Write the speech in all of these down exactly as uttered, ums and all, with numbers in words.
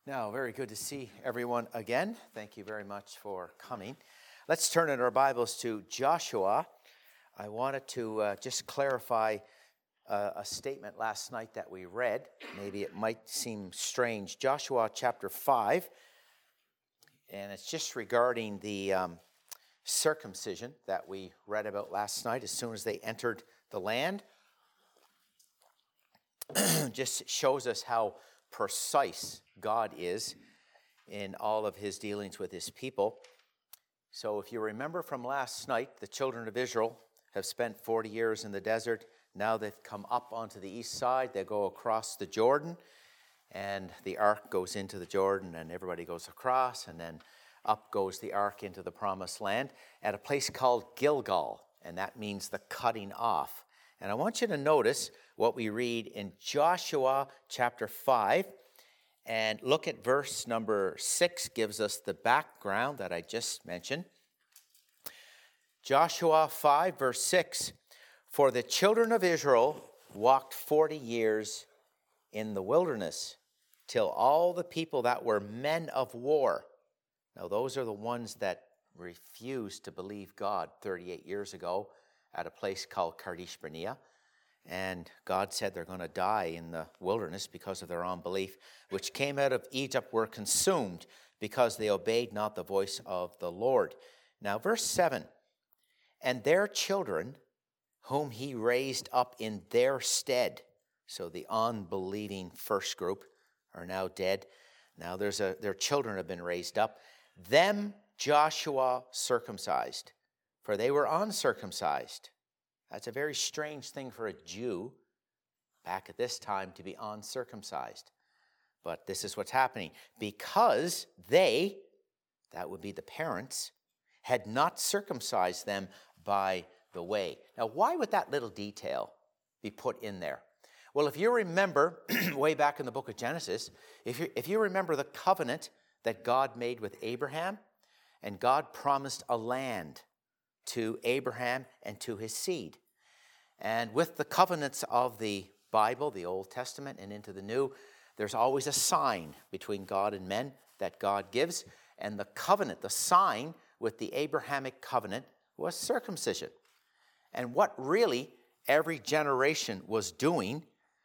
Now, very good to see everyone again. Thank you very much for coming. Let's turn in our Bibles to Joshua. I wanted to uh, just clarify uh, a statement last night that we read. Maybe it might seem strange. Joshua chapter five, and it's just regarding the um, circumcision that we read about last night as soon as they entered the land. Just shows us how precise God is in all of his dealings with his people. So if you remember from last night, the children of Israel have spent forty years in the desert. Now they've come up onto the east side. They go across the Jordan, and the ark goes into the Jordan, and everybody goes across, and then up goes the ark into the promised land at a place called Gilgal, and that means the cutting off. And I want you to notice what we read in Joshua chapter five, and look at verse number six, gives us the background that I just mentioned. Joshua five, verse six, "For the children of Israel walked forty years in the wilderness, till all the people that were men of war." Now, those are the ones that refused to believe God thirty-eight years ago at a place called Kadesh Barnea. And God said they're going to die in the wilderness because of their unbelief, which came out of Egypt, were consumed because they obeyed not the voice of the Lord. Now, verse seven, "And their children, whom he raised up in their stead," so the unbelieving first group are now dead. Now there's a their children have been raised up. "Them Joshua circumcised, for they were uncircumcised." That's a very strange thing for a Jew back at this time to be uncircumcised. But this is what's happening. "Because they," that would be the parents, "had not circumcised them by the way." Now, why would that little detail be put in there? Well, if you remember way back in the book of Genesis, if you, if you remember the covenant that God made with Abraham, and God promised a land to Abraham and to his seed. And with the covenants of the Bible, the Old Testament and into the New, there's always a sign between God and men that God gives. And the covenant, the sign with the Abrahamic covenant, was circumcision. And what really every generation was doing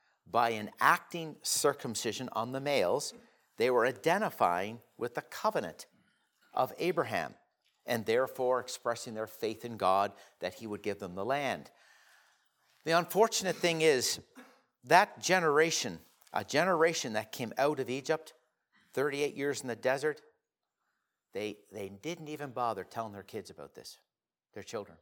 by enacting circumcision on the males, they were identifying with the covenant of Abraham, and therefore expressing their faith in God that he would give them the land. The unfortunate thing is that generation, a generation that came out of Egypt, thirty-eight years in the desert, they, they didn't even bother telling their kids about this, their children.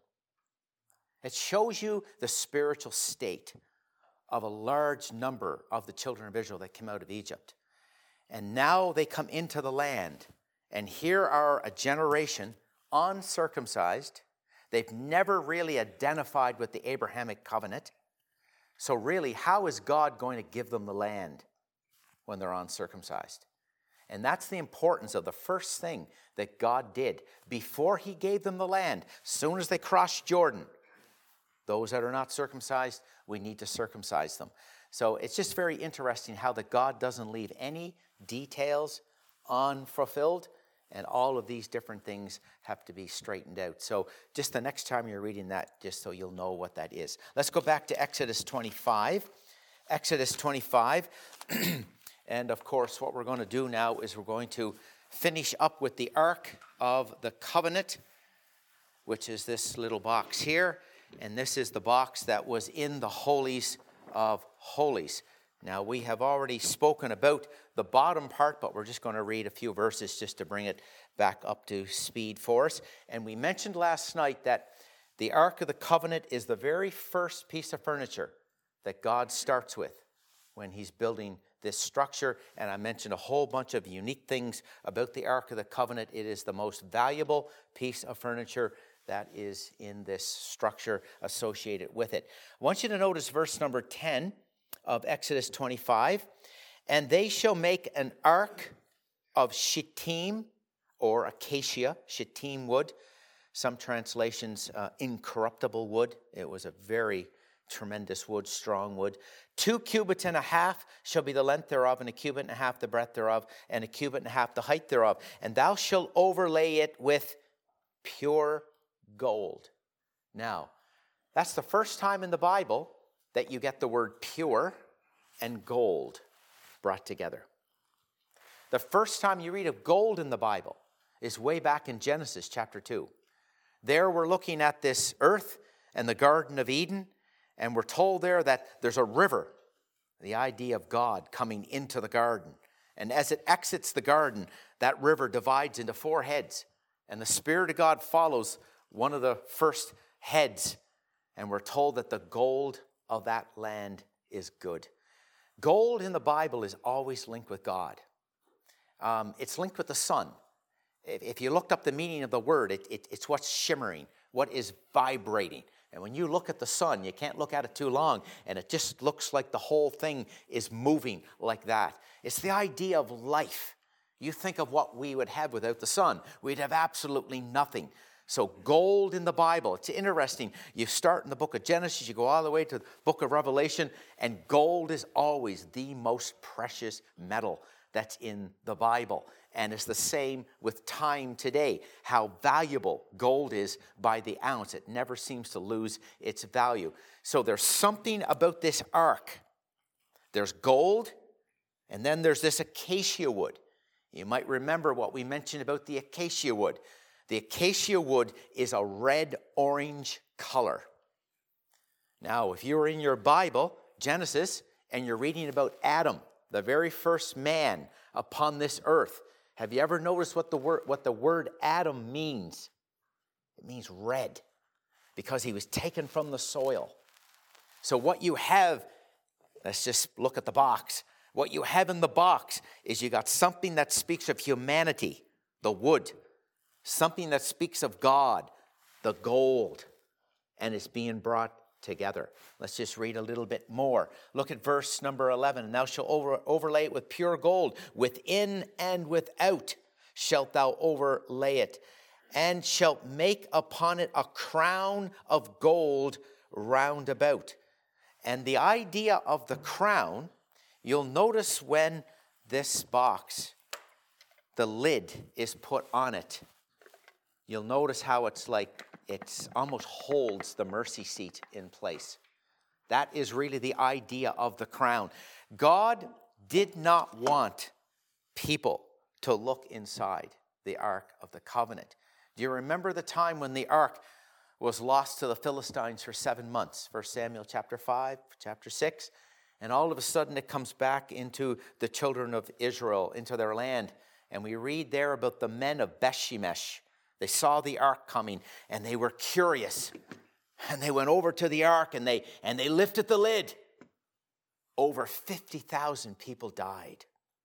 It shows you the spiritual state of a large number of the children of Israel that came out of Egypt. And now they come into the land, and here are a generation uncircumcised. They've never really identified with the Abrahamic covenant. So really, how is God going to give them the land when they're uncircumcised? And that's the importance of the first thing that God did. Before he gave them the land, as soon as they crossed Jordan, those that are not circumcised, we need to circumcise them. So it's just very interesting how that God doesn't leave any details unfulfilled. And all of these different things have to be straightened out. So just the next time you're reading that, just so you'll know what that is. Let's go back to Exodus twenty-five. Exodus twenty-five. And of course, what we're going to do now is we're going to finish up with the Ark of the Covenant, which is this little box here. And this is the box that was in the Holies of Holies. Now, we have already spoken about the bottom part, but we're just going to read a few verses just to bring it back up to speed for us. And we mentioned last night that the Ark of the Covenant is the very first piece of furniture that God starts with when he's building this structure. And I mentioned a whole bunch of unique things about the Ark of the Covenant. It is the most valuable piece of furniture that is in this structure associated with it. I want you to notice verse number ten. Of Exodus twenty-five, "And they shall make an ark of shittim," or acacia, shittim wood. Some translations, uh, incorruptible wood. It was a very tremendous wood, strong wood. Two cubits and a half shall be the length thereof, and a cubit and a half the breadth thereof, and a cubit and a half the height thereof. And thou shalt overlay it with pure gold. Now, that's the first time in the Bible that you get the word pure and gold brought together. The first time you read of gold in the Bible is way back in Genesis chapter two. There we're looking at this earth and the Garden of Eden, and we're told there that there's a river, the idea of God coming into the garden. And as it exits the garden, that river divides into four heads. And the Spirit of God follows one of the first heads. And we're told that the gold of that land is good. Gold in the Bible is always linked with God. Um, it's linked with the sun. If, if you looked up the meaning of the word, it, it, it's what's shimmering, what is vibrating. And when you look at the sun, you can't look at it too long, and it just looks like the whole thing is moving like that. It's the idea of life. You think of what we would have without the sun. We'd have absolutely nothing. So gold in the Bible, it's interesting. You start in the book of Genesis, you go all the way to the book of Revelation, and gold is always the most precious metal that's in the Bible. And it's the same with time today, how valuable gold is by the ounce. It never seems to lose its value. So there's something about this ark. There's gold, and then there's this acacia wood. You might remember what we mentioned about the acacia wood. The acacia wood is a red-orange color. Now, if you're in your Bible, Genesis, and you're reading about Adam, the very first man upon this earth, have you ever noticed what the word what the word Adam means? It means red, because he was taken from the soil. So what you have, let's just look at the box. What you have in the box is you got something that speaks of humanity, the wood, something that speaks of God, the gold, and it's being brought together. Let's just read a little bit more. Look at verse number eleven. And thou shalt over, overlay it with pure gold. Within and without shalt thou overlay it, and shalt make upon it a crown of gold round about. And the idea of the crown, you'll notice when this box, the lid is put on it, you'll notice how it's like it almost holds the mercy seat in place. That is really the idea of the crown. God did not want people to look inside the Ark of the Covenant. Do you remember the time when the Ark was lost to the Philistines for seven months? First Samuel chapter five, chapter six. And all of a sudden it comes back into the children of Israel, into their land. And we read there about the men of Bethshemesh. They saw the ark coming, and they were curious. And they went over to the ark, and they, and they lifted the lid. Over fifty thousand people died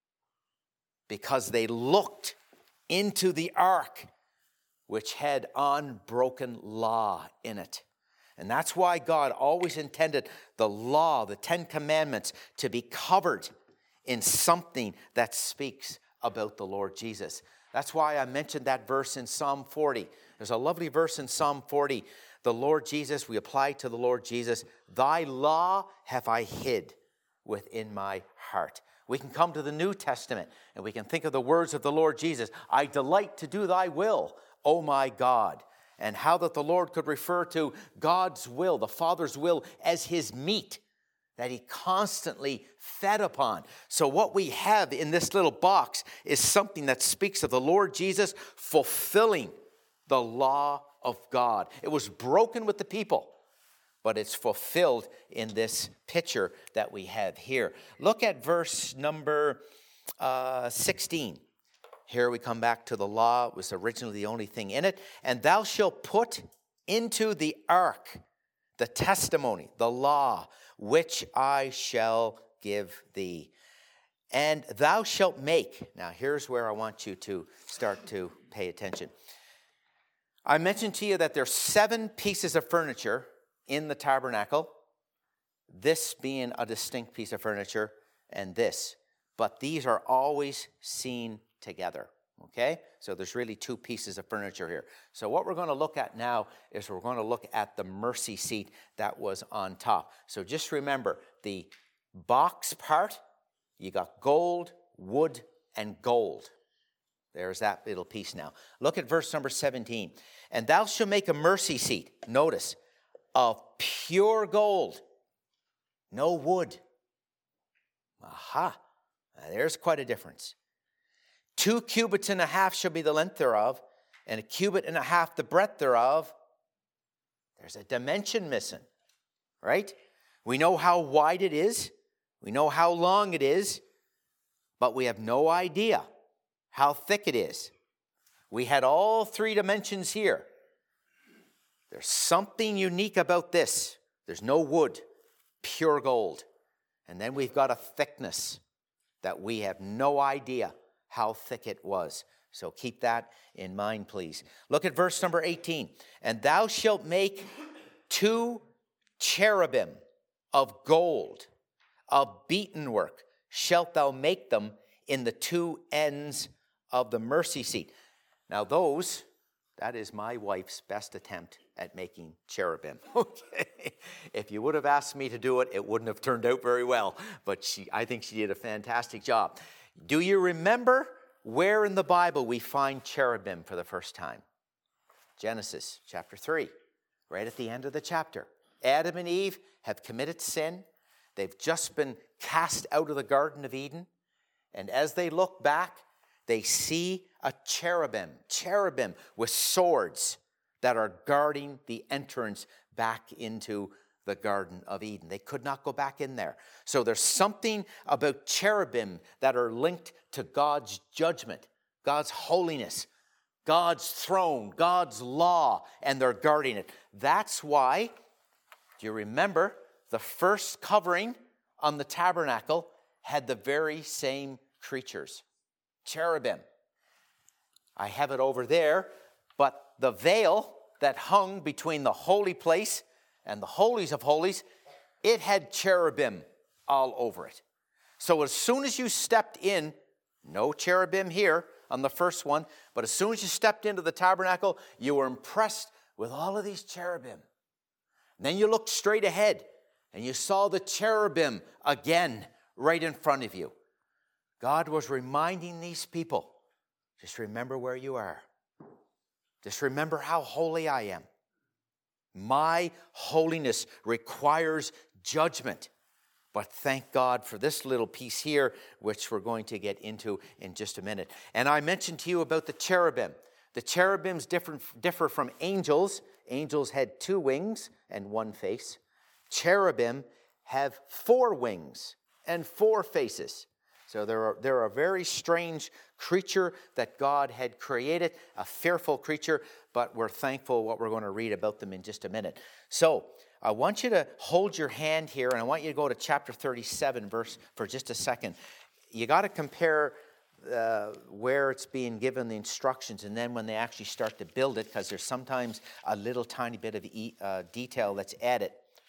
because they looked into the ark, which had unbroken law in it. And that's why God always intended the law, the Ten Commandments, to be covered in something that speaks about the Lord Jesus. That's why I mentioned that verse in Psalm forty. There's a lovely verse in Psalm forty. The Lord Jesus, we apply to the Lord Jesus, thy law have I hid within my heart. We can come to the New Testament and we can think of the words of the Lord Jesus. I delight to do thy will, O my God. And how that the Lord could refer to God's will, the Father's will, as his meat that he constantly fed upon. So what we have in this little box is something that speaks of the Lord Jesus fulfilling the law of God. It was broken with the people, but it's fulfilled in this picture that we have here. Look at verse number uh, sixteen. Here we come back to the law. It was originally the only thing in it. And thou shalt put into the ark the testimony, the law, which I shall give thee. And thou shalt make. Now, here's where I want you to start to pay attention. I mentioned to you that there's seven pieces of furniture in the tabernacle, this being a distinct piece of furniture, and this. But these are always seen together. Okay? So there's really two pieces of furniture here. So what we're going to look at now is we're going to look at the mercy seat that was on top. So just remember, the box part, you got gold, wood, and gold. There's that little piece now. Look at verse number seventeen. And thou shalt make a mercy seat, notice, of pure gold, no wood. Aha, now there's quite a difference. Two cubits and a half shall be the length thereof, and a cubit and a half the breadth thereof. There's a dimension missing, right? We know how wide it is. We know how long it is, but we have no idea how thick it is. We had all three dimensions here. There's something unique about this. There's no wood, pure gold. And then we've got a thickness that we have no idea how thick it was. So keep that in mind, please. Look at verse number eighteen. And thou shalt make two cherubim of gold, of beaten work, shalt thou make them in the two ends of the mercy seat. Now those, that is my wife's best attempt at making cherubim. Okay. If you would have asked me to do it, it wouldn't have turned out very well. But she, I think she did a fantastic job. Do you remember where in the Bible we find cherubim for the first time? Genesis chapter three, right at the end of the chapter. Adam and Eve have committed sin. They've just been cast out of the Garden of Eden. And as they look back, they see a cherubim, cherubim with swords that are guarding the entrance back into the Garden of Eden. They could not go back in there. So there's something about cherubim that are linked to God's judgment, God's holiness, God's throne, God's law, and they're guarding it. That's why, do you remember, the first covering on the tabernacle had the very same creatures, cherubim. I have it over there, but the veil that hung between the holy place and the holies of holies, it had cherubim all over it. So as soon as you stepped in, no cherubim here on the first one, but as soon as you stepped into the tabernacle, you were impressed with all of these cherubim. And then you looked straight ahead, and you saw the cherubim again right in front of you. God was reminding these people, just remember where you are. Just remember how holy I am. My holiness requires judgment. But thank God for this little piece here, which we're going to get into in just a minute. And I mentioned to you about the cherubim. The cherubims differ, differ from angels. Angels had two wings and one face. Cherubim have four wings and four faces. So they're a, they're a very strange creature that God had created, a fearful creature, but we're thankful what we're going to read about them in just a minute. So I want you to hold your hand here, and I want you to go to chapter thirty-seven, verse, for just a second. You got to compare uh, where it's being given the instructions, and then when they actually start to build it, because there's sometimes a little tiny bit of e- uh, detail that's added.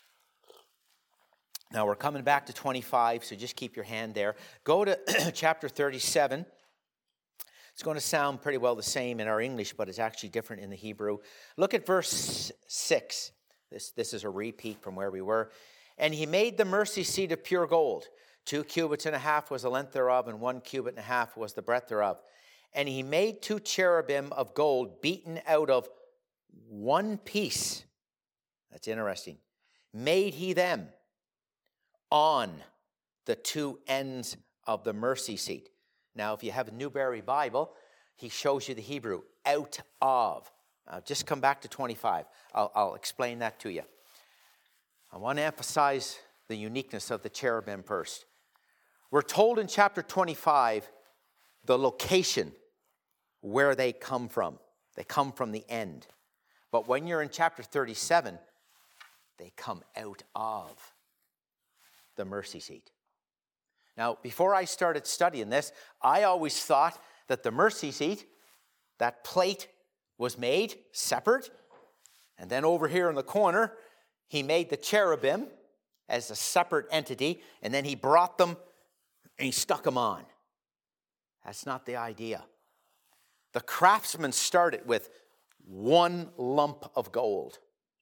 Now we're coming back to twenty-five, so just keep your hand there. Go to chapter thirty-seven. It's going to sound pretty well the same in our English, but it's actually different in the Hebrew. Look at verse six. This, this is a repeat from where we were. And he made the mercy seat of pure gold. Two cubits and a half was the length thereof, and one cubit and a half was the breadth thereof. And he made two cherubim of gold beaten out of one piece. That's interesting. Made he them on the two ends of the mercy seat. Now, if you have a Newberry Bible, he shows you the Hebrew, out of. Now, just come back to twenty-five. I'll, I'll explain that to you. I want to emphasize the uniqueness of the cherubim first. We're told in chapter twenty-five the location where they come from. They come from the end. But when you're in chapter thirty-seven, they come out of the mercy seat. Now, before I started studying this, I always thought that the mercy seat, that plate, was made separate. And then over here in the corner, he made the cherubim as a separate entity, and then he brought them and he stuck them on. That's not the idea. The craftsman started with one lump of gold.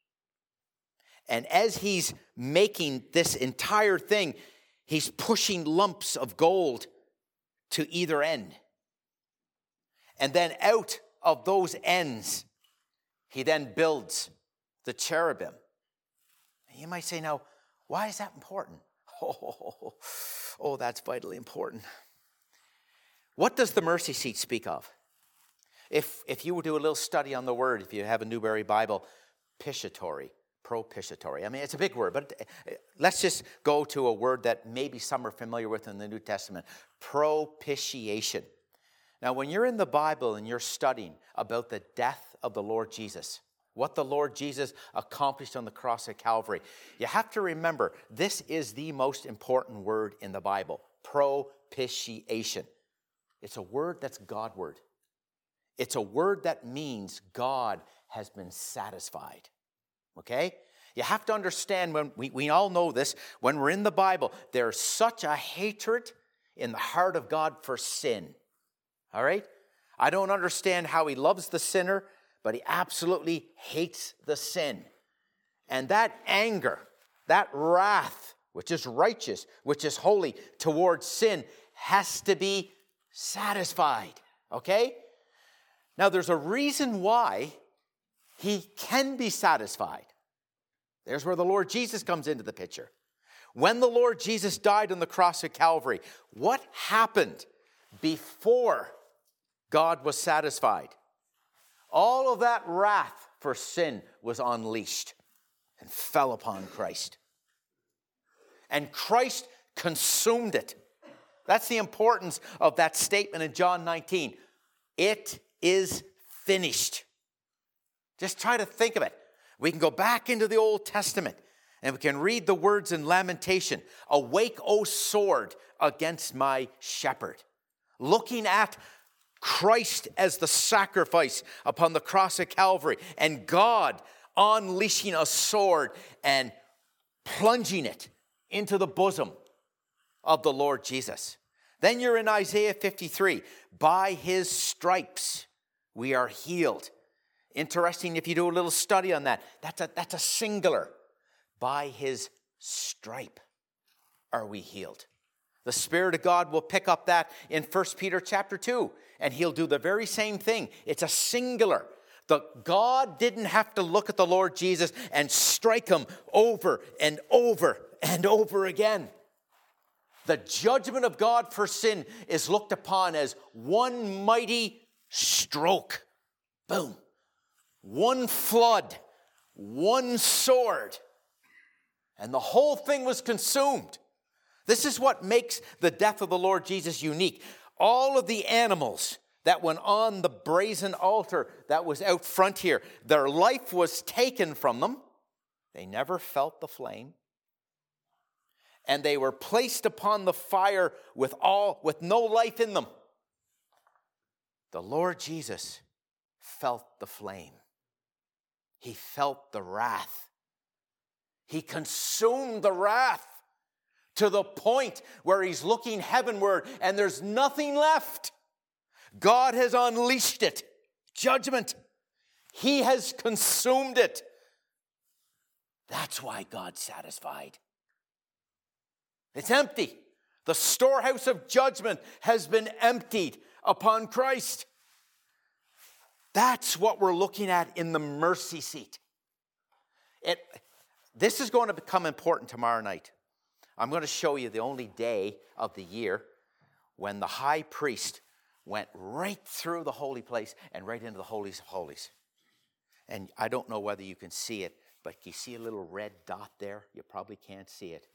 And as he's making this entire thing, he's pushing lumps of gold to either end. And then out of those ends, he then builds the cherubim. And you might say, now, why is that important? Oh, oh, that's vitally important. What does the mercy seat speak of? If, if you would do a little study on the word, if you have a Newberry Bible, propitiatory, propitiatory. I mean, it's a big word, but let's just go to a word that maybe some are familiar with in the New Testament. Propitiation. Now, when you're in the Bible and you're studying about the death of the Lord Jesus, what the Lord Jesus accomplished on the cross of Calvary, you have to remember, this is the most important word in the Bible, propitiation. It's a word that's God word. It's a word that means God has been satisfied. Okay? You have to understand, when we, we all know this, when we're in the Bible, there's such a hatred in the heart of God for sin. All right? I don't understand how he loves the sinner, but he absolutely hates the sin. And that anger, that wrath, which is righteous, which is holy, towards sin, has to be satisfied. Okay? Now, there's a reason why he can be satisfied. There's where the Lord Jesus comes into the picture. When the Lord Jesus died on the cross of Calvary, what happened before God was satisfied? All of that wrath for sin was unleashed and fell upon Christ. And Christ consumed it. That's the importance of that statement in John nineteen. It is finished. Just try to think of it. We can go back into the Old Testament and we can read the words in Lamentation. Awake, O sword, against my shepherd. Looking at Christ as the sacrifice upon the cross of Calvary, and God unleashing a sword and plunging it into the bosom of the Lord Jesus. Then you're in Isaiah fifty-three. By his stripes we are healed. Interesting if you do a little study on that. That's a, that's a singular. By his stripe are we healed. The Spirit of God will pick up that in First Peter chapter two, and he'll do the very same thing. It's a singular. The God didn't have to look at the Lord Jesus and strike him over and over and over again. The judgment of God for sin is looked upon as one mighty stroke. Boom. One flood. One sword. And the whole thing was consumed. This is what makes the death of the Lord Jesus unique. All of the animals that went on the brazen altar that was out front here, their life was taken from them. They never felt the flame. And they were placed upon the fire with all with no life in them. The Lord Jesus felt the flame. He felt the wrath. He consumed the wrath to the point where he's looking heavenward and there's nothing left. God has unleashed it. Judgment. He has consumed it. That's why God's satisfied. It's empty. The storehouse of judgment has been emptied upon Christ. That's what we're looking at in the mercy seat. It, this is going to become important tomorrow night. I'm going to show you the only day of the year when the high priest went right through the holy place and right into the holies of holies. And I don't know whether you can see it, but you see a little red dot there? You probably can't see it.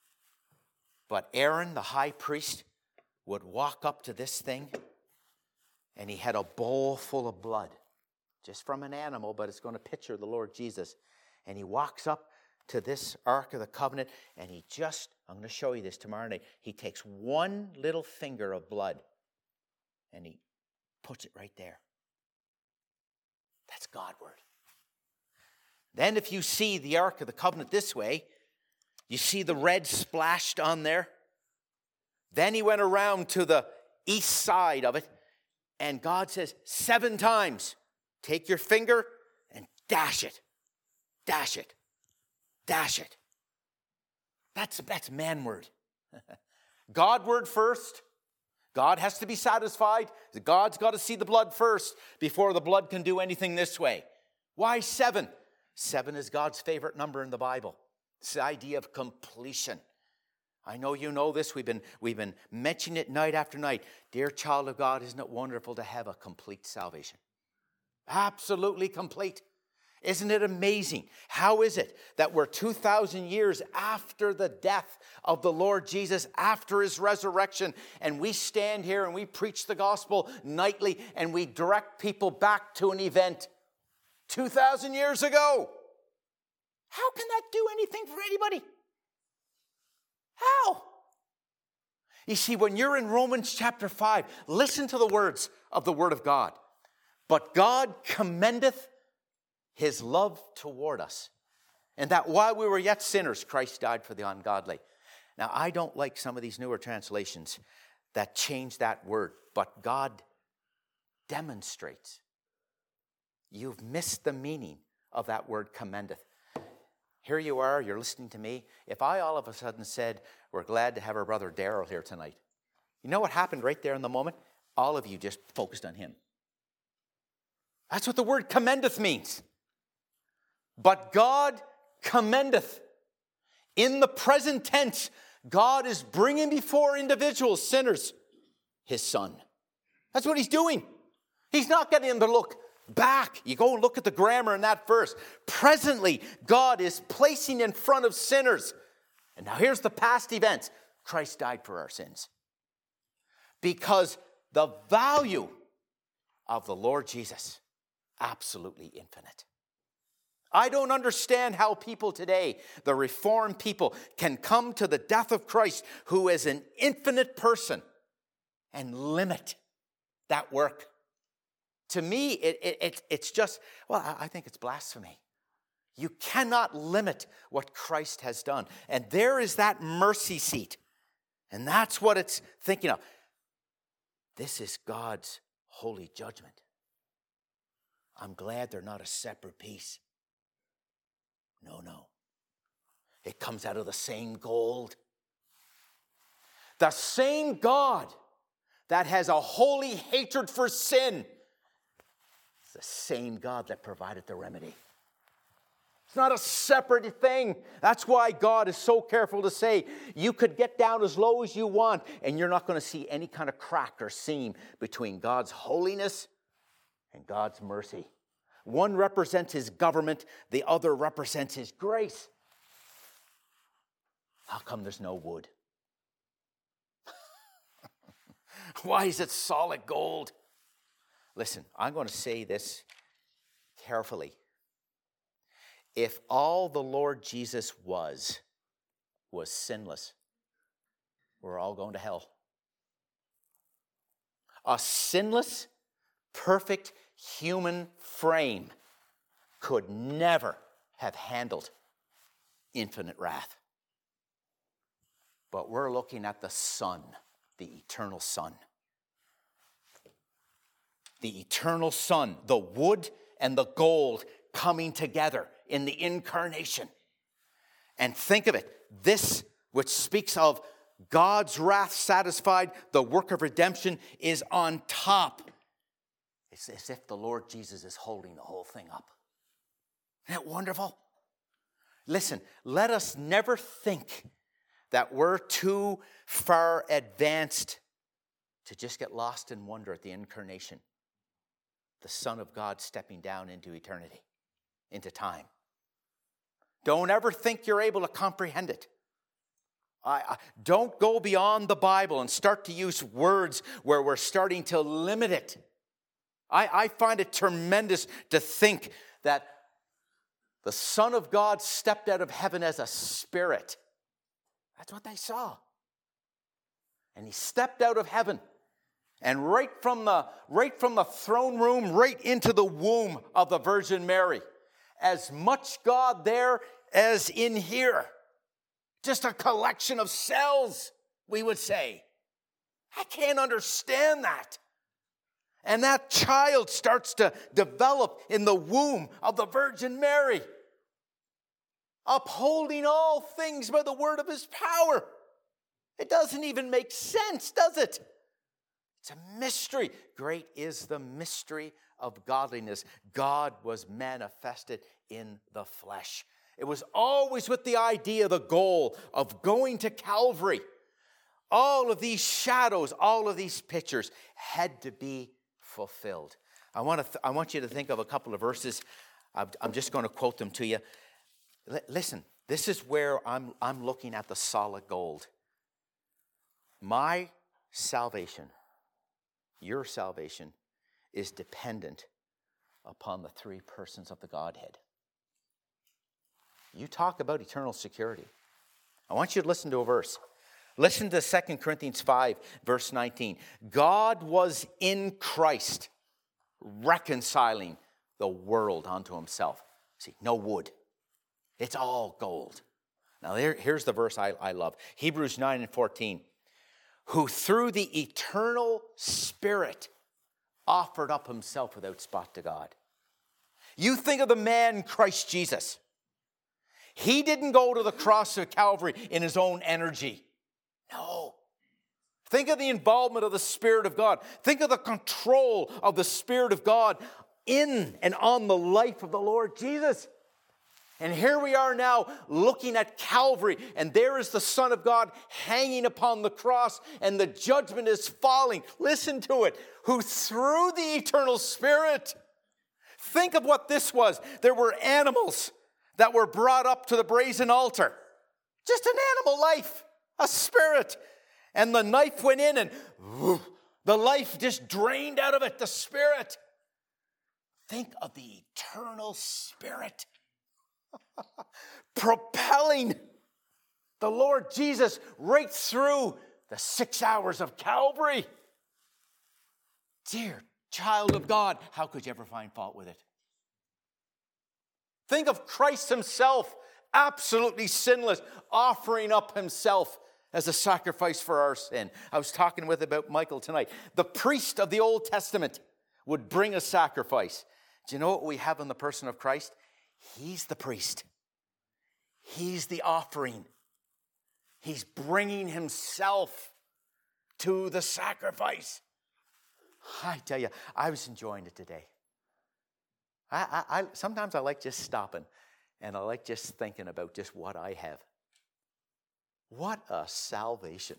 But Aaron, the high priest, would walk up to this thing, and he had a bowl full of blood, just from an animal, but it's going to picture the Lord Jesus. And he walks up to this Ark of the Covenant, and he just, I'm going to show you this tomorrow night, he takes one little finger of blood, and he puts it right there. That's Godward. Then if you see the Ark of the Covenant this way, you see the red splashed on there. Then he went around to the east side of it, And God says seven times, take your finger and dash it. Dash it. Dash it. That's, that's man word. God word first. God has to be satisfied. God's got to see the blood first before the blood can do anything this way. Why seven? Seven is God's favorite number in the Bible. It's the idea of completion. I know you know this. We've been, we've been mentioning it night after night. Dear child of God, isn't it wonderful to have a complete salvation? Absolutely complete. Isn't it amazing? How is it that we're two thousand years after the death of the Lord Jesus, after his resurrection, and we stand here and we preach the gospel nightly and we direct people back to an event two thousand years ago? How can that do anything for anybody? How? You see, when you're in Romans chapter five, listen to the words of the Word of God. But God commendeth his love toward us, and that while we were yet sinners, Christ died for the ungodly. Now, I don't like some of these newer translations that change that word, but God demonstrates. You've missed the meaning of that word commendeth. Here you are, you're listening to me. If I all of a sudden said, we're glad to have our brother Daryl here tonight, you know what happened right there in the moment? All of you just focused on him. That's what the word commendeth means. But God commendeth. In the present tense, God is bringing before individuals, sinners, his son. That's what he's doing. He's not getting them to look back. You go and look at the grammar in that verse. Presently, God is placing in front of sinners. And now here's the past events. Christ died for our sins. Because the value of the Lord Jesus, absolutely infinite. I don't understand how people today, the Reformed people, can come to the death of Christ, who is an infinite person, and limit that work. To me, it, it, it, it's just, well, I think it's blasphemy. You cannot limit what Christ has done. And there is that mercy seat. And that's what it's thinking of. This is God's holy judgment. I'm glad they're not a separate piece. No, no. It comes out of the same gold. The same God that has a holy hatred for sin. It's the same God that provided the remedy. It's not a separate thing. That's why God is so careful to say, you could get down as low as you want, and you're not going to see any kind of crack or seam between God's holiness and God's mercy. One represents his government, the other represents his grace. How come there's no wood? Why is it solid gold? Listen, I'm going to say this carefully. If all the Lord Jesus was, was sinless, we're all going to hell. A sinless, perfect human frame could never have handled infinite wrath. But we're looking at the Son, the eternal Son. The eternal Son, the wood and the gold coming together in the incarnation. And think of it, this which speaks of God's wrath satisfied, the work of redemption is on top. It's as if the Lord Jesus is holding the whole thing up. Isn't that wonderful? Listen, let us never think that we're too far advanced to just get lost in wonder at the incarnation. The Son of God stepping down into eternity, into time. Don't ever think you're able to comprehend it. I, I, don't go beyond the Bible and start to use words where we're starting to limit it. I, I find it tremendous to think that the Son of God stepped out of heaven as a spirit. That's what they saw. And he stepped out of heaven. And right from the, right from the throne room, right into the womb of the Virgin Mary. As much God there as in here. Just a collection of cells, we would say. I can't understand that. And that child starts to develop in the womb of the Virgin Mary, upholding all things by the word of his power. It doesn't even make sense, does it? It's a mystery. Great is the mystery of godliness. God was manifested in the flesh. It was always with the idea, the goal of going to Calvary. All of these shadows, all of these pictures had to be fulfilled. I want to. Th- I want you to think of a couple of verses. I'm, I'm just going to quote them to you. L- listen, this is where I'm. I'm looking at the solid gold. My salvation, your salvation, is dependent upon the three persons of the Godhead. You talk about eternal security. I want you to listen to a verse. Listen to Second Corinthians five, verse nineteen. God was in Christ reconciling the world unto himself. See, no wood. It's all gold. Now, here, here's the verse I, I love. Hebrews nine and fourteen. Who through the eternal Spirit offered up himself without spot to God. You think of the man Christ Jesus. He didn't go to the cross of Calvary in his own energy. No. Think of the involvement of the Spirit of God. Think of the control of the Spirit of God in and on the life of the Lord Jesus. And here we are now looking at Calvary, and there is the Son of God hanging upon the cross, and the judgment is falling. Listen to it. Who through the eternal Spirit. Think of what this was. There were animals that were brought up to the brazen altar. Just an animal life, a spirit. And the knife went in and whoo, the life just drained out of it, the spirit. Think of the eternal Spirit propelling the Lord Jesus right through the six hours of Calvary. Dear child of God, how could you ever find fault with it? Think of Christ himself, absolutely sinless, offering up himself as a sacrifice for our sin. I was talking with about Michael tonight. The priest of the Old Testament would bring a sacrifice. Do you know what we have in the person of Christ? He's the priest. He's the offering. He's bringing himself to the sacrifice. I tell you, I was enjoying it today. I, I, I sometimes I like just stopping, and I like just thinking about just what I have. What a salvation.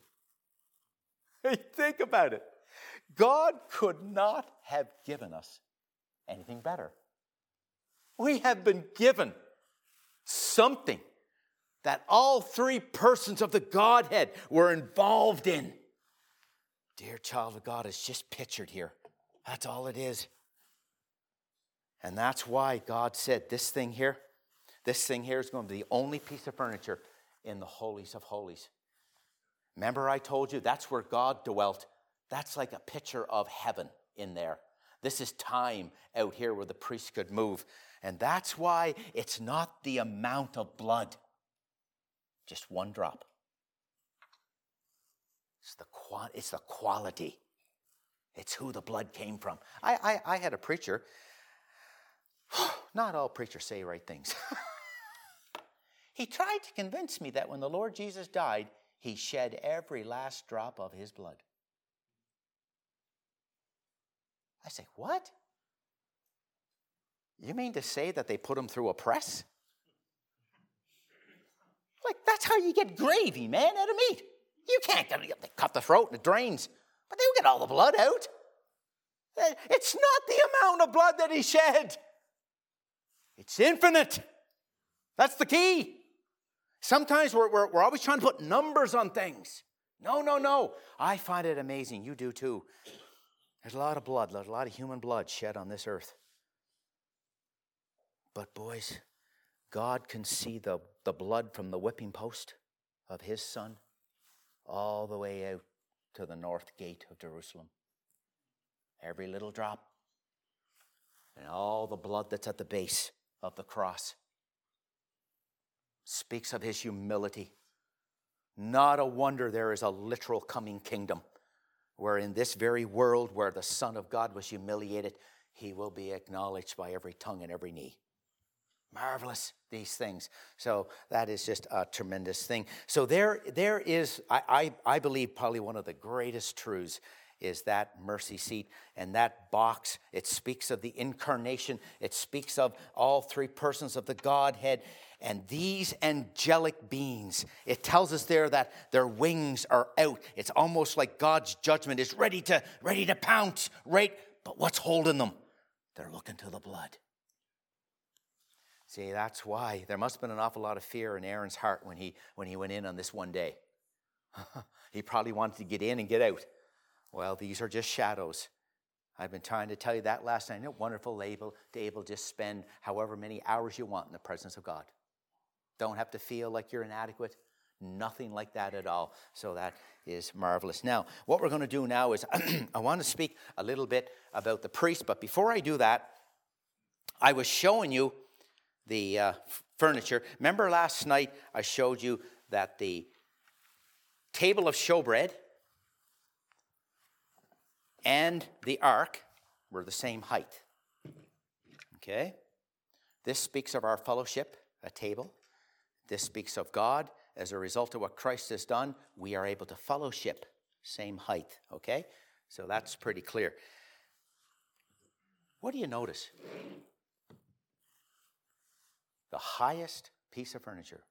Think about it. God could not have given us anything better. We have been given something that all three persons of the Godhead were involved in. Dear child of God, it's just pictured here. That's all it is. And that's why God said this thing here, this thing here is going to be the only piece of furniture in the holies of holies. Remember I told you that's where God dwelt. That's like a picture of heaven in there. This is time out here where the priest could move. And that's why it's not the amount of blood. Just one drop. It's the, it's the quality. It's who the blood came from. I, I, I had a preacher. Not all preachers say right things. He tried to convince me that when the Lord Jesus died, he shed every last drop of his blood. I say, what? You mean to say that they put him through a press? Like, that's how you get gravy, man, out of meat. You can't get it. They cut the throat and it drains. But they will get all the blood out. It's not the amount of blood that he shed. It's infinite. That's the key. Sometimes we're, we're, we're always trying to put numbers on things. No, no, no. I find it amazing. You do too. There's a lot of blood, there's a lot of human blood shed on this earth. But boys, God can see the, the blood from the whipping post of his Son all the way out to the north gate of Jerusalem. Every little drop. And all the blood that's at the base of the cross speaks of his humility. Not a wonder there is a literal coming kingdom where in this very world where the Son of God was humiliated, he will be acknowledged by every tongue and every knee. Marvelous, these things. So that is just a tremendous thing. So there, there is, I, I, I believe, probably one of the greatest truths is that mercy seat and that box. It speaks of the incarnation. It speaks of all three persons of the Godhead. And these angelic beings, it tells us there that their wings are out. It's almost like God's judgment is ready to, ready to pounce, right? But what's holding them? They're looking to the blood. See, that's why there must have been an awful lot of fear in Aaron's heart when he when he went in on this one day. He probably wanted to get in and get out. Well, these are just shadows. I've been trying to tell you that last night. Isn't it wonderful able, to able just spend however many hours you want in the presence of God? Don't have to feel like you're inadequate. Nothing like that at all. So that is marvelous. Now, what we're going to do now is I want to speak a little bit about the priest. But before I do that, I was showing you the uh, furniture. Remember last night I showed you that the table of showbread and the ark were the same height. Okay? This speaks of our fellowship, a table. This speaks of God. As a result of what Christ has done, we are able to fellowship, same height. Okay? So that's pretty clear. What do you notice? The highest piece of furniture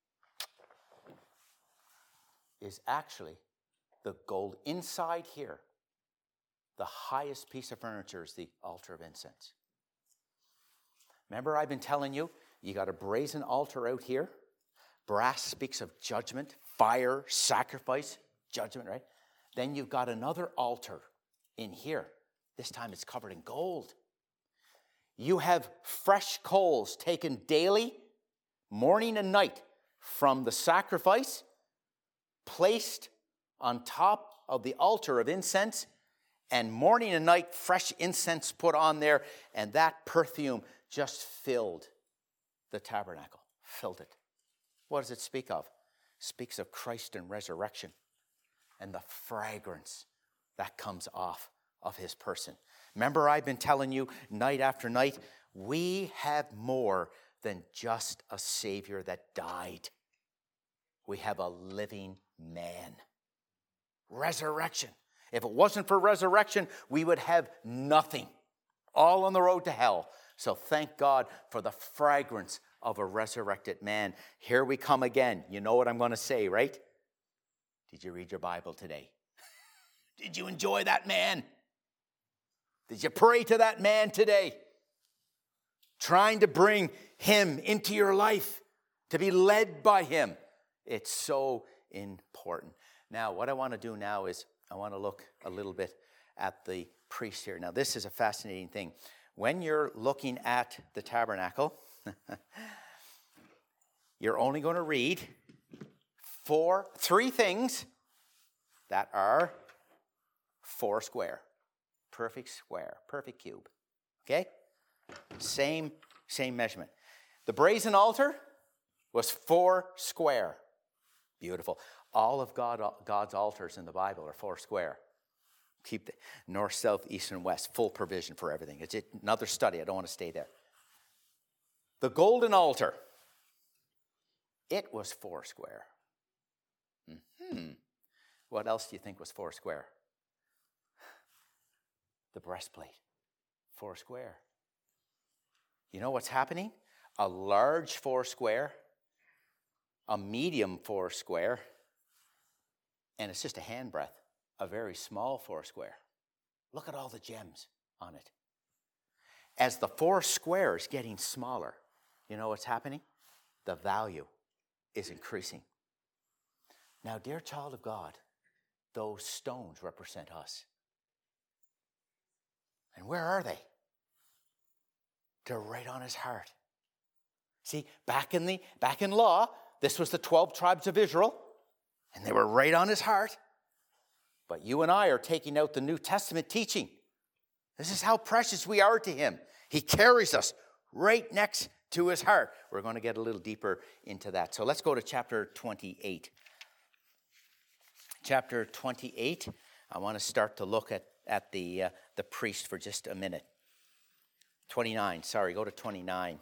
is actually the gold. Inside here, the highest piece of furniture is the altar of incense. Remember, I've been telling you, you got a brazen altar out here. Brass speaks of judgment, fire, sacrifice, judgment, right? Then you've got another altar in here. This time it's covered in gold. You have fresh coals taken daily, morning and night, from the sacrifice, placed on top of the altar of incense, and morning and night, fresh incense put on there, and that perfume just filled the tabernacle, filled it. What does it speak of? It speaks of Christ and resurrection and the fragrance that comes off of his person. Remember, I've been telling you night after night, we have more than just a Savior that died. We have a living man. Resurrection. If it wasn't for resurrection, we would have nothing. All on the road to hell. So thank God for the fragrance of a resurrected man. Here we come again. You know what I'm going to say, right? Did you read your Bible today? Did you enjoy that man? Did you pray to that man today? Trying to bring him into your life, to be led by him. It's so important. Now, what I want to do now is I want to look a little bit at the priest here. Now, this is a fascinating thing. When you're looking at the tabernacle, you're only going to read four, three things that are four square. Perfect square, perfect cube. Okay? Same, same measurement. The brazen altar was four square. Beautiful. All of God, God's altars in the Bible are four square. Keep the north, south, east, and west. Full provision for everything. It's another study. I don't want to stay there. The golden altar. It was four square. Hmm. What else do you think was four square? The breastplate. Four square. You know what's happening? A large four square, a medium four square, and it's just a handbreadth, a very small four square. Look at all the gems on it. As the four square is getting smaller, you know what's happening? The value is increasing. Now, dear child of God, those stones represent us. And where are they? They're right on his heart. See, back in the back in law, this was the twelve tribes of Israel, and they were right on his heart. But you and I are taking out the New Testament teaching. This is how precious we are to him. He carries us right next to his heart. We're going to get a little deeper into that. So let's go to chapter twenty-eight. Chapter twenty-eight I want to start to look at, at the, uh, the priest for just a minute. twenty-nine, sorry, go to twenty-nine.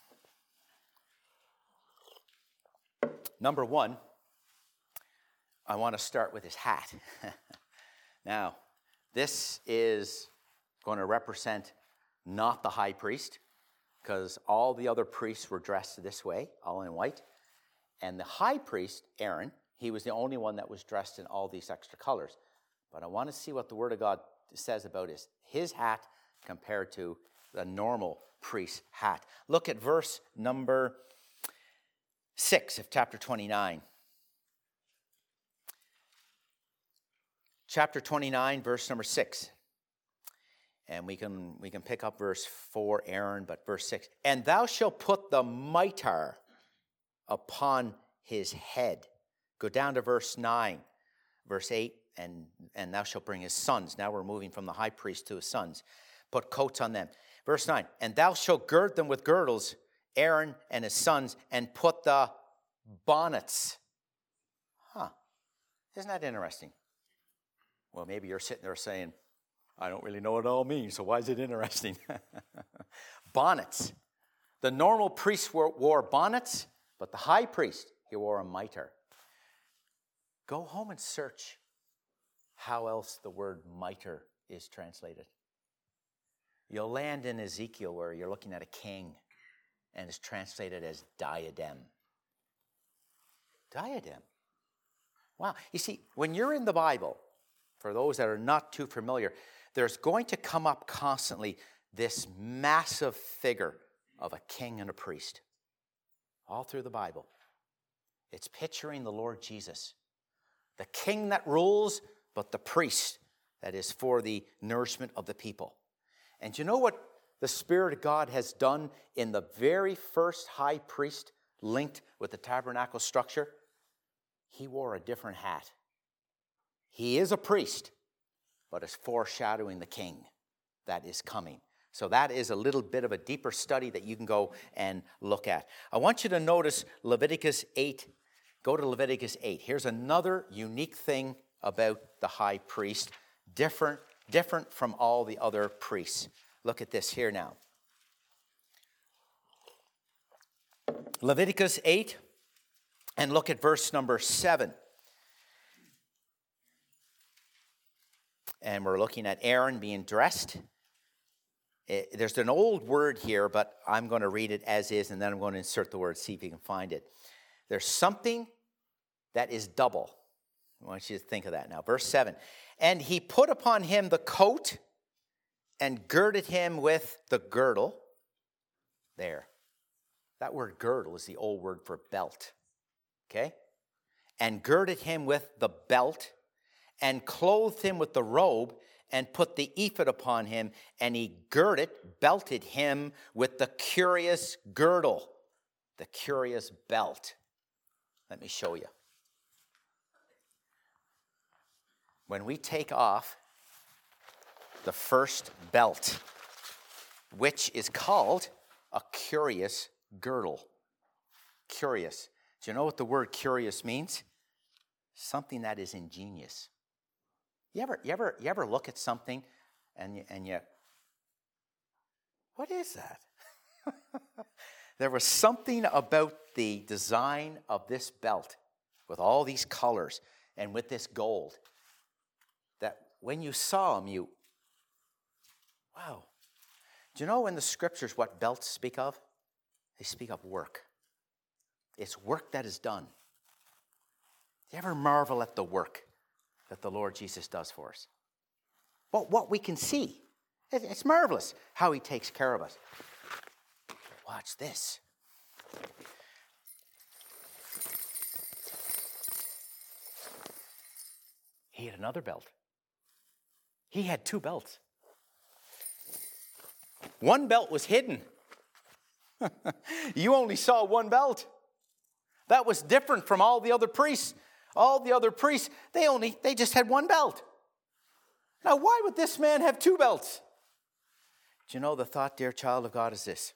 Number one, I want to start with his hat. Now, this is going to represent not the high priest, because all the other priests were dressed this way, all in white. And the high priest, Aaron, he was the only one that was dressed in all these extra colors. But I want to see what the Word of God says about his, his hat compared to the normal priest's hat. Look at verse number six of chapter twenty-nine. Chapter twenty-nine, verse number six. And we can we can pick up verse four, Aaron, but verse six. And thou shalt put the mitre upon his head. Go down to verse nine, verse eight, and, and thou shalt bring his sons. Now we're moving from the high priest to his sons. Put coats on them. Verse nine, and thou shalt gird them with girdles, Aaron and his sons, and put the bonnets. Huh. Isn't that interesting? Well, maybe you're sitting there saying, I don't really know what it all means, so why is it interesting? Bonnets. The normal priests wore, wore bonnets, but the high priest, he wore a mitre. Go home and search how else the word mitre is translated. You'll land in Ezekiel where you're looking at a king and it's translated as diadem. Diadem. Wow. You see, when you're in the Bible, for those that are not too familiar, there's going to come up constantly this massive figure of a king and a priest. All through the Bible. It's picturing the Lord Jesus. The king that rules, but the priest that is for the nourishment of the people. And you know what the Spirit of God has done in the very first high priest linked with the tabernacle structure? He wore a different hat. He is a priest, but is foreshadowing the king that is coming. So that is a little bit of a deeper study that you can go and look at. I want you to notice Leviticus eight. Go to Leviticus eight. Here's another unique thing about the high priest, different, different from all the other priests. Look at this here now. Leviticus eight, and look at verse number seven. And we're looking at Aaron being dressed. It, there's an old word here, but I'm going to read it as is, and then I'm going to insert the word, see if you can find it. There's something that is double. I want you to think of that now. Verse seven. And he put upon him the coat and girded him with the girdle. There. That word girdle is the old word for belt. Okay? And girded him with the belt, and clothed him with the robe, and put the ephod upon him, and he girded, belted him with the curious girdle, the curious belt. Let me show you. When we take off the first belt, which is called a curious girdle. Curious. Do you know what the word curious means? Something that is ingenious. You ever, you ever, you ever look at something and you, and you, what is that? There was something about the design of this belt with all these colors and with this gold that when you saw them, you, wow. Do you know in the scriptures what belts speak of? They speak of work. It's work that is done. Do you ever marvel at the work that the Lord Jesus does for us? Well, what we can see, it's marvelous how he takes care of us. Watch this. He had another belt. He had two belts. One belt was hidden. You only saw one belt. That was different from all the other priests. All the other priests, they only, they just had one belt. Now, why would this man have two belts? Do you know the thought, dear child of God, is this?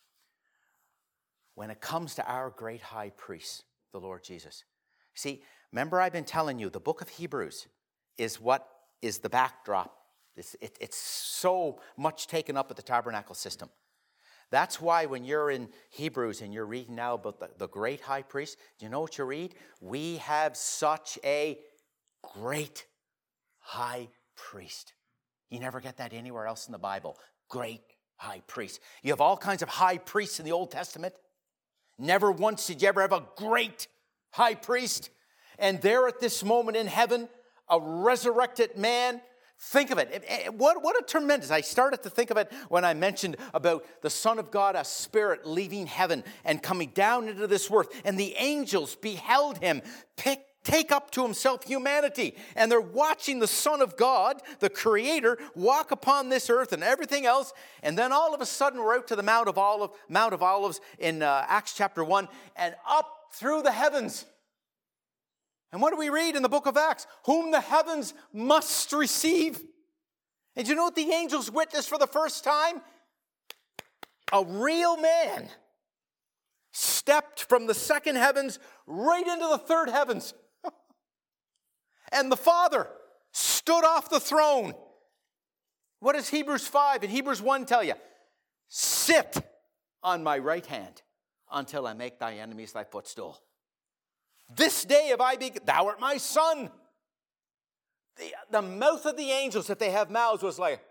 When it comes to our great high priest, the Lord Jesus. See, remember I've been telling you, the book of Hebrews is what is the backdrop. It's, it, it's so much taken up with the tabernacle system. That's why when you're in Hebrews and you're reading now about the, the great high priest, do you know what you read? We have such a great high priest. You never get that anywhere else in the Bible. Great high priest. You have all kinds of high priests in the Old Testament. Never once did you ever have a great high priest. And there at this moment in heaven, a resurrected man. Think of it. What, what a tremendous. I started to think of it when I mentioned about the Son of God, a spirit leaving heaven and coming down into this earth. And the angels beheld him pick, take up to himself humanity. And they're watching the Son of God, the Creator, walk upon this earth and everything else. And then all of a sudden we're out to the Mount of Olives, Mount of Olives in uh, Acts chapter one. And up through the heavens. And what do we read in the book of Acts? Whom the heavens must receive. And you know what the angels witnessed for the first time? A real man stepped from the second heavens right into the third heavens. And the Father stood off the throne. What does Hebrews five and Hebrews one tell you? Sit on my right hand until I make thy enemies thy footstool. This day have I begun, thou art my son. The, the mouth of the angels, if they have mouths, was like,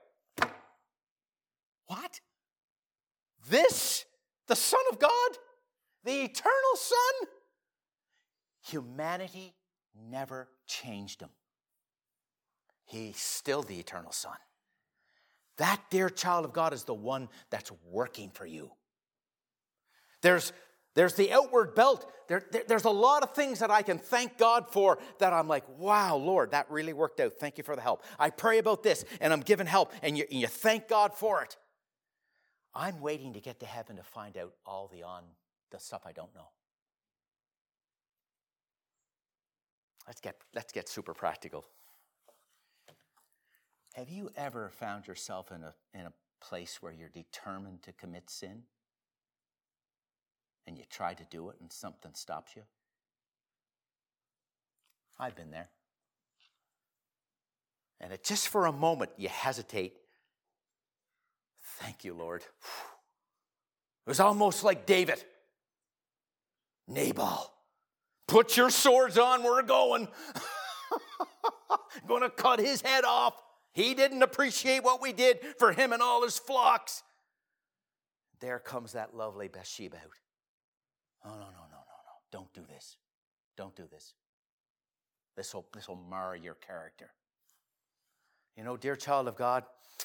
what? This, the Son of God, the eternal Son? Humanity never changed him. He's still the eternal Son. That dear child of God is the one that's working for you. There's There's the outward belt. There, there, there's a lot of things that I can thank God for that I'm like, wow, Lord, that really worked out. Thank you for the help. I pray about this, and I'm given help, and you, and you thank God for it. I'm waiting to get to heaven to find out all the on the stuff I don't know. Let's get, let's get super practical. Have you ever found yourself in a, in a place where you're determined to commit sin? And you try to do it and something stops you? I've been there. And it just for a moment you hesitate. Thank you, Lord. It was almost like David. Nabal, put your swords on, we're going. Going to cut his head off. He didn't appreciate what we did for him and all his flocks. There comes that lovely Bathsheba out. Oh, no, no, no, no, no. Don't do this. Don't do this. This will, this will mar your character. You know, dear child of God,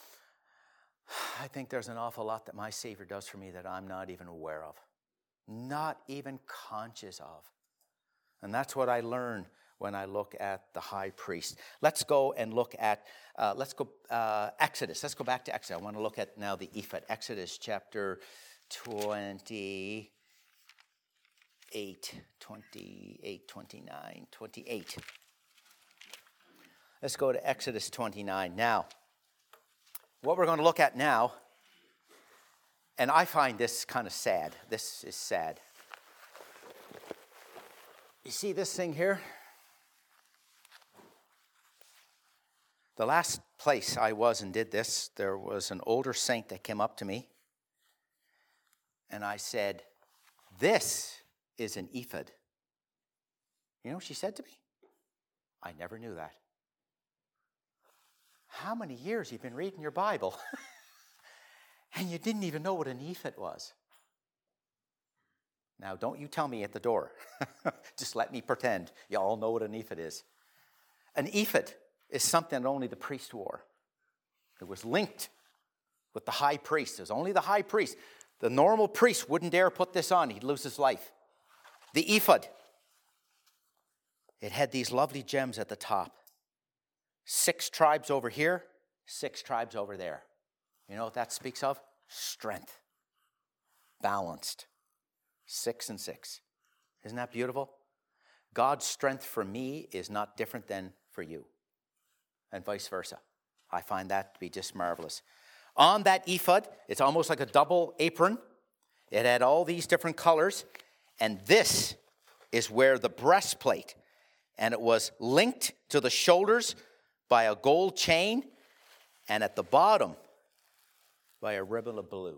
I think there's an awful lot that my Savior does for me that I'm not even aware of. Not even conscious of. And that's what I learn when I look at the high priest. Let's go and look at, uh, let's go, uh, Exodus. Let's go back to Exodus. I want to look at now the ephod. Exodus chapter twenty. eight, twenty-eight, twenty-nine, twenty-eight. Let's go to Exodus twenty-nine. Now, what we're going to look at now, and I find this kind of sad. This is sad. You see this thing here? The last place I was and did this, there was an older saint that came up to me, and I said, this is an ephod. You know what she said to me? I never knew that. How many years you've been reading your Bible and you didn't even know what an ephod was? Now, don't you tell me at the door. Just let me pretend you all know what an ephod is. An ephod is something that only the priest wore. It was linked with the high priest. It was only the high priest. The normal priest wouldn't dare put this on. He'd lose his life. The ephod, it had these lovely gems at the top. Six tribes over here, six tribes over there. You know what that speaks of? Strength. Balanced. Six and six. Isn't that beautiful? God's strength for me is not different than for you. And vice versa. I find that to be just marvelous. On that ephod, it's almost like a double apron. It had all these different colors. And this is where the breastplate, and it was linked to the shoulders by a gold chain, and at the bottom by a ribbon of blue.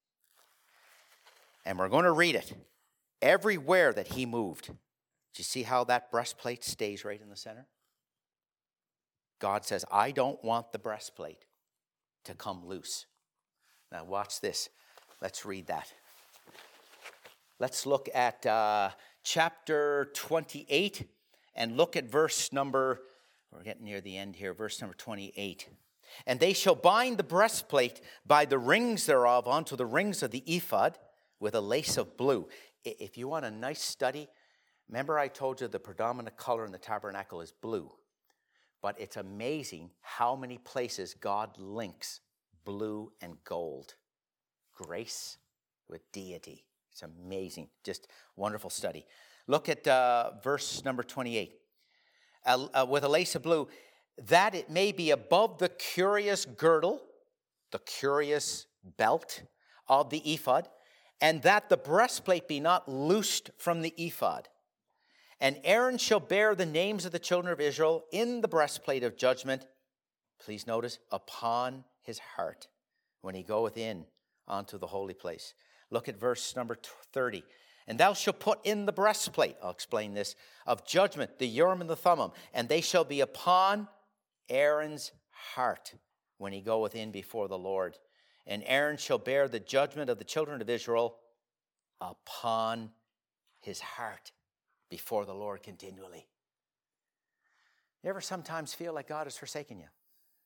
And we're going to read it. Everywhere that he moved. Do you see how that breastplate stays right in the center? God says, I don't want the breastplate to come loose. Now watch this. Let's read that. Let's look at uh, chapter twenty-eight and look at verse number, we're getting near the end here, verse number twenty-eight. And they shall bind the breastplate by the rings thereof onto the rings of the ephod with a lace of blue. If you want a nice study, remember I told you the predominant color in the tabernacle is blue. But it's amazing how many places God links blue and gold. Grace with deity. It's amazing. Just wonderful study. Look at uh, verse number twenty-eight. Uh, uh, with a lace of blue, that it may be above the curious girdle, the curious belt of the ephod, and that the breastplate be not loosed from the ephod. And Aaron shall bear the names of the children of Israel in the breastplate of judgment, please notice, upon his heart, when he goeth in unto the holy place. Look at verse number thirty. And thou shalt put in the breastplate, I'll explain this, of judgment, the Urim and the Thummim, and they shall be upon Aaron's heart when he goeth in before the Lord. And Aaron shall bear the judgment of the children of Israel upon his heart before the Lord continually. You ever sometimes feel like God has forsaken you?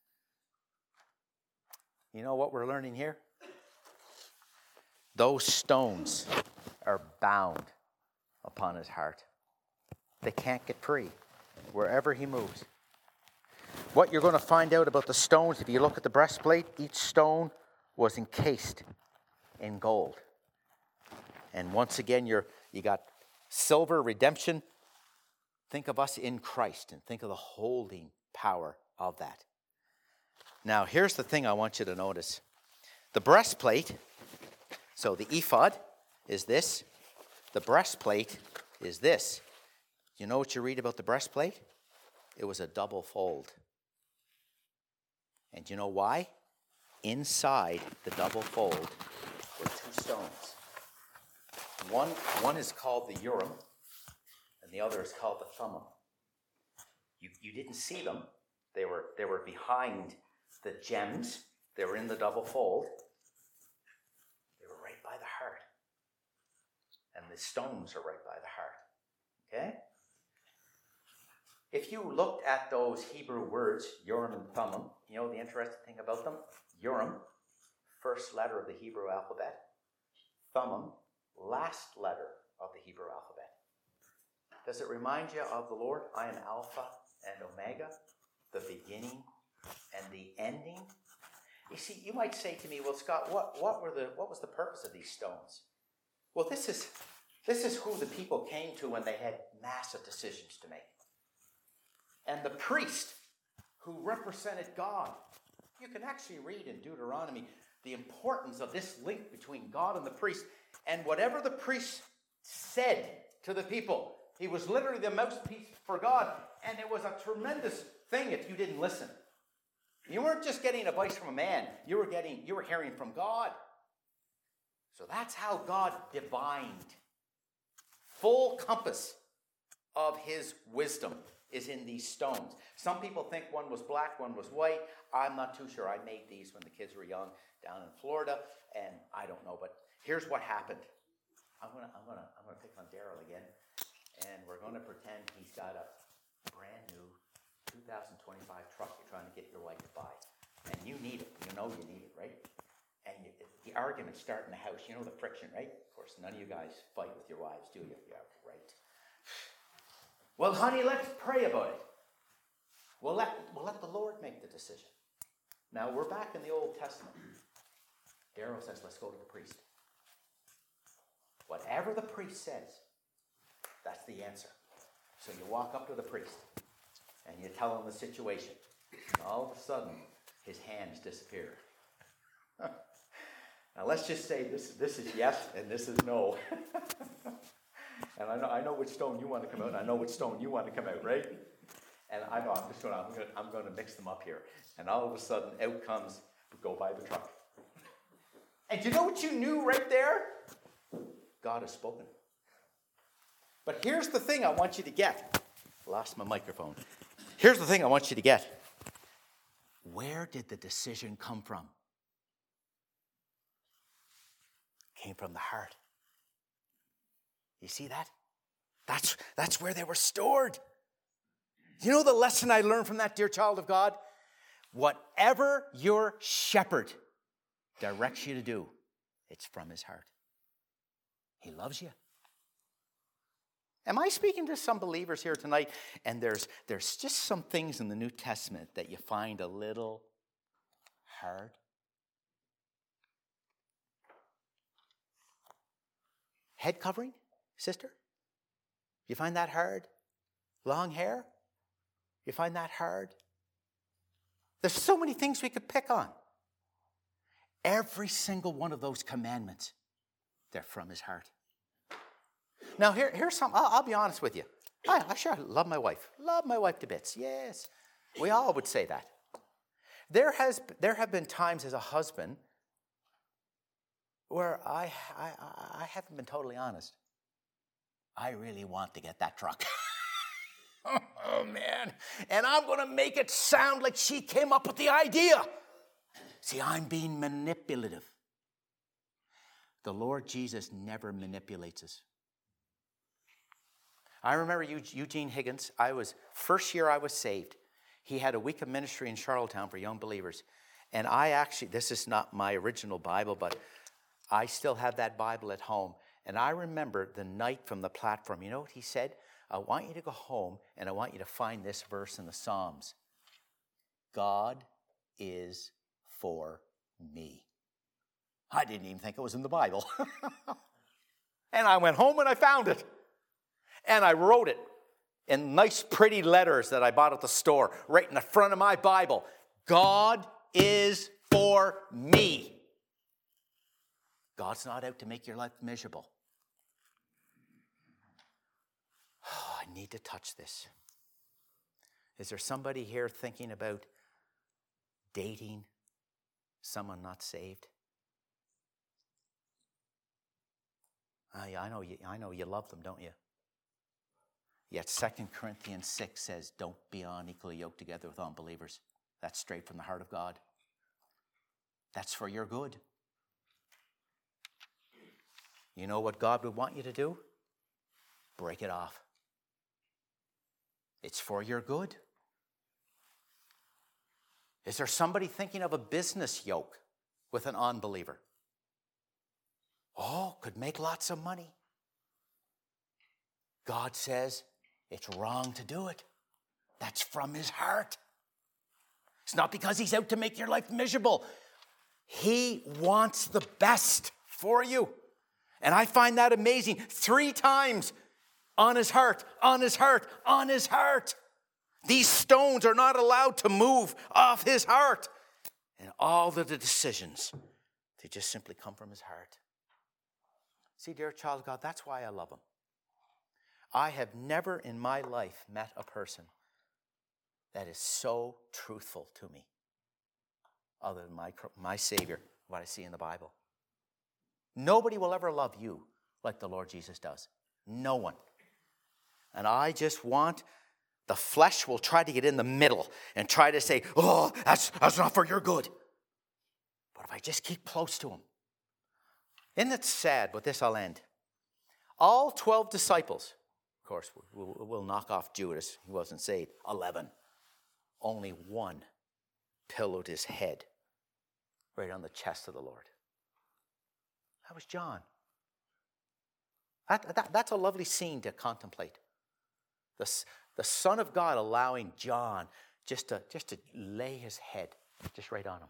You know what we're learning here? Those stones are bound upon his heart. They can't get free wherever he moves. What you're going to find out about the stones, if you look at the breastplate, each stone was encased in gold. And once again, you're, you got silver, redemption. Think of us in Christ and think of the holding power of that. Now, here's the thing I want you to notice. The breastplate, so the ephod is this. The breastplate is this. You know what you read about the breastplate? It was a double fold. And you know why? Inside the double fold were two stones. One, one is called the Urim, and the other is called the Thummim. You, you didn't see them. They were, they were behind the gems. They were in the double fold. They were right by the heart. And the stones are right by the heart. Okay? If you looked at those Hebrew words, Urim and Thummim, you know the interesting thing about them? Urim, first letter of the Hebrew alphabet. Thummim, last letter of the Hebrew alphabet. Does it remind you of the Lord? I am Alpha and Omega, the beginning and the ending. You see, you might say to me, well, Scott, what, what were the what was the purpose of these stones? Well, this is this is who the people came to when they had massive decisions to make. And the priest who represented God, you can actually read in Deuteronomy the importance of this link between God and the priest. And whatever the priest said to the people, he was literally the mouthpiece for God. And it was a tremendous thing if you didn't listen. You weren't just getting advice from a man. You were getting, you were hearing from God. So that's how God divined. Full compass of his wisdom is in these stones. Some people think one was black, one was white. I'm not too sure. I made these when the kids were young down in Florida, and I don't know. But here's what happened. I'm gonna, I'm gonna, I'm gonna pick on Daryl again, and we're gonna pretend he's got a brand new two thousand twenty-five truck you're trying to get your wife to buy, and you need it. You know you need it, right? And you, the arguments start in the house. You know the friction, right? Of course, none of you guys fight with your wives, do you? Yeah, right. Well, honey, let's pray about it. We'll let, we'll let the Lord make the decision. Now, we're back in the Old Testament. Daryl says, let's go to the priest. Whatever the priest says, that's the answer. So you walk up to the priest, and you tell him the situation. And all of a sudden, his hands disappear. Now, let's just say this, this is yes, and this is no. And I know, I know which stone you want to come out, and I know which stone you want to come out, right? And I know, I'm just going, I'm going, I'm going to mix them up here. And all of a sudden, out comes, go buy the truck. And you know what you knew right there? God has spoken. But here's the thing I want you to get. Lost my microphone. Here's the thing I want you to get. Where did the decision come from? It came from the heart. You see that? That's, that's where they were stored. You know the lesson I learned from that, dear child of God? Whatever your shepherd directs you to do, it's from his heart. He loves you. Am I speaking to some believers here tonight? And there's, there's just some things in the New Testament that you find a little hard. Head covering, sister? You find that hard? Long hair? You find that hard? There's so many things we could pick on. Every single one of those commandments, they're from his heart. Now, here, here's some, I'll, I'll be honest with you. I, I sure love my wife. Love my wife to bits. Yes. We all would say that. There has there have been times as a husband where I, I, I haven't been totally honest. I really want to get that truck. Oh, man. And I'm going to make it sound like she came up with the idea. See, I'm being manipulative. The Lord Jesus never manipulates us. I remember Eugene Higgins. I was, first year I was saved. He had a week of ministry in Charlottetown for young believers. And I actually, this is not my original Bible, but I still have that Bible at home. And I remember the night from the platform, you know what he said? I want you to go home and I want you to find this verse in the Psalms. God is for me. I didn't even think it was in the Bible. And I went home and I found it. And I wrote it in nice pretty letters that I bought at the store, right in the front of my Bible. God is for me. God's not out to make your life miserable. Oh, I need to touch this. Is there somebody here thinking about dating someone not saved? Uh, yeah, I know you, I know you love them, don't you? Yet Second Corinthians six says, don't be unequally yoked together with unbelievers. That's straight from the heart of God. That's for your good. You know what God would want you to do? Break it off. It's for your good. Is there somebody thinking of a business yoke with an unbeliever? Oh, could make lots of money. God says it's wrong to do it. That's from his heart. It's not because he's out to make your life miserable. He wants the best for you. And I find that amazing. Three times on his heart, on his heart, on his heart. These stones are not allowed to move off his heart. And all of the decisions, they just simply come from his heart. See, dear child of God, that's why I love him. I have never in my life met a person that is so truthful to me other than my, my Savior, what I see in the Bible. Nobody will ever love you like the Lord Jesus does. No one. And I just want, the flesh will try to get in the middle and try to say, oh, that's, that's not for your good. But if I just keep close to him. Isn't it sad, but this I'll end. All twelve disciples, of course, we'll, we'll knock off Judas, he wasn't saved, eleven. Only one pillowed his head right on the chest of the Lord. That was John. That, that, that's a lovely scene to contemplate. The, the Son of God allowing John just to, just to lay his head just right on him.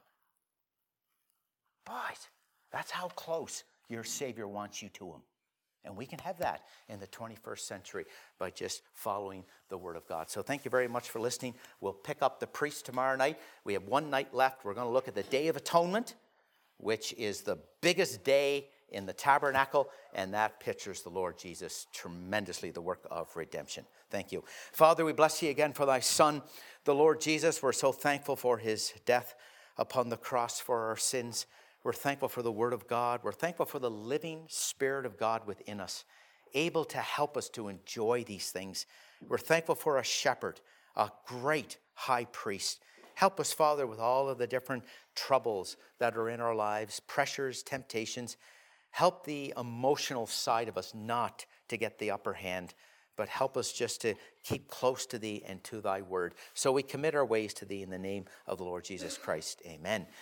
Boys, that's how close your Savior wants you to him. And we can have that in the twenty-first century by just following the Word of God. So thank you very much for listening. We'll pick up the priest tomorrow night. We have one night left. We're going to look at the Day of Atonement, which is the biggest day in the tabernacle, and that pictures the Lord Jesus tremendously, the work of redemption. Thank you. Father, we bless you again for thy Son, the Lord Jesus. We're so thankful for his death upon the cross for our sins. We're thankful for the word of God. We're thankful for the living Spirit of God within us, able to help us to enjoy these things. We're thankful for a shepherd, a great high priest. Help us, Father, with all of the different troubles that are in our lives, pressures, temptations. Help the emotional side of us not to get the upper hand, but help us just to keep close to thee and to thy word. So we commit our ways to thee in the name of the Lord Jesus Christ. Amen.